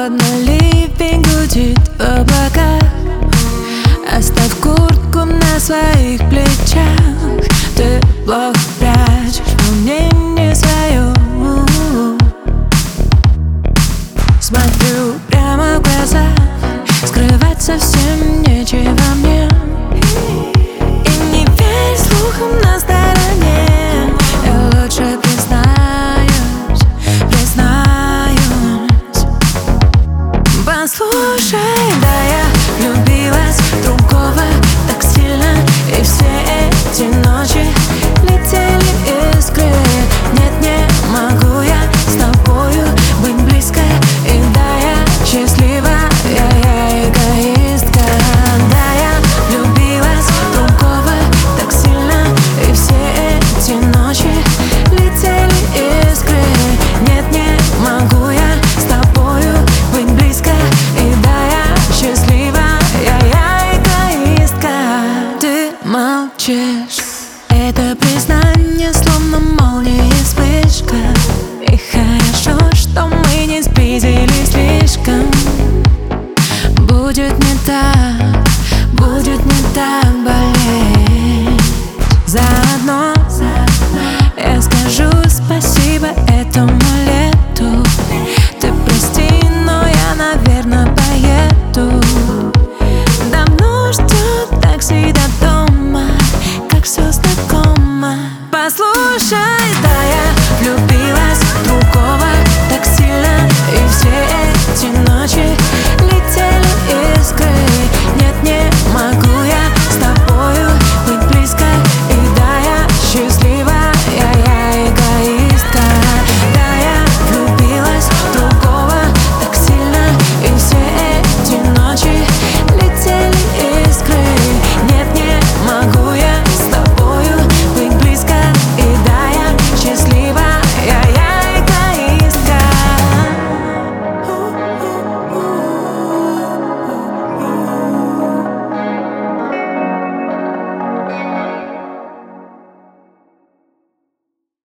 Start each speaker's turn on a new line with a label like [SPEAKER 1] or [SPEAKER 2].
[SPEAKER 1] Холодно, ливень гудит в облаках. Оставь куртку на своих плечах. Ты плохо прячешь волнение свое. Смотрю прямо в глаза, скрывать совсем нечего мне. И не верь слухам на стороне. Я лучше признаюсь. Послушай, да, я влюбилась в другого так сильно, и все эти ночи летели искры. Нет, не могу я с тобою быть близко. И да, я счастлива, я эгоистка. Да, я влюбилась в другого так сильно, и все эти ночи летели искры. Нет, не могу я с тобою быть близко. И да, я счастлива, я эгоистка. Ты молчишь, это признание словно молния и вспышка. И хорошо, что мы не сблизились слишком. Будет не так болеть. Заодно я скажу спасибо этому лету. Ты прости, но я, наверное, поеду. Давно ждет такси до дома.